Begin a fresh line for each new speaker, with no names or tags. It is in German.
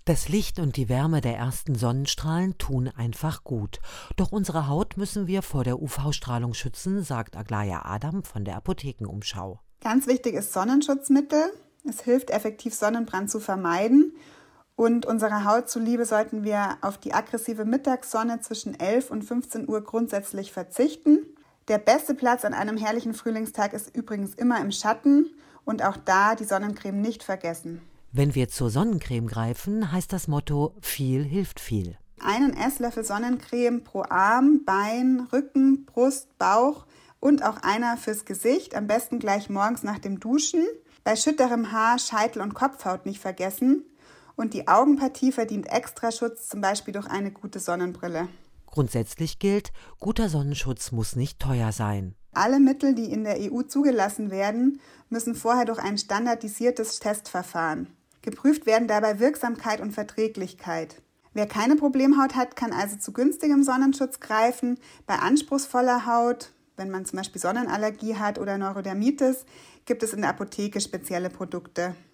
Das Licht und die Wärme der ersten Sonnenstrahlen tun einfach gut. Doch unsere Haut müssen wir vor der UV-Strahlung schützen, sagt Aglaya Adam von der Apothekenumschau.
Ganz wichtig ist Sonnenschutzmittel. Es hilft effektiv, Sonnenbrand zu vermeiden. Und unserer Haut zuliebe sollten wir auf die aggressive Mittagssonne zwischen 11 und 15 Uhr grundsätzlich verzichten. Der beste Platz an einem herrlichen Frühlingstag ist übrigens immer im Schatten und auch da die Sonnencreme nicht vergessen.
Wenn wir zur Sonnencreme greifen, heißt das Motto: viel hilft viel.
Einen Esslöffel Sonnencreme pro Arm, Bein, Rücken, Brust, Bauch und auch einer fürs Gesicht, am besten gleich morgens nach dem Duschen. Bei schütterem Haar, Scheitel und Kopfhaut nicht vergessen. Und die Augenpartie verdient extra Schutz, zum Beispiel durch eine gute Sonnenbrille.
Grundsätzlich gilt, guter Sonnenschutz muss nicht teuer sein.
Alle Mittel, die in der EU zugelassen werden, müssen vorher durch ein standardisiertes Testverfahren. Geprüft werden dabei Wirksamkeit und Verträglichkeit. Wer keine Problemhaut hat, kann also zu günstigem Sonnenschutz greifen. Bei anspruchsvoller Haut, wenn man zum Beispiel Sonnenallergie hat oder Neurodermitis, gibt es in der Apotheke spezielle Produkte.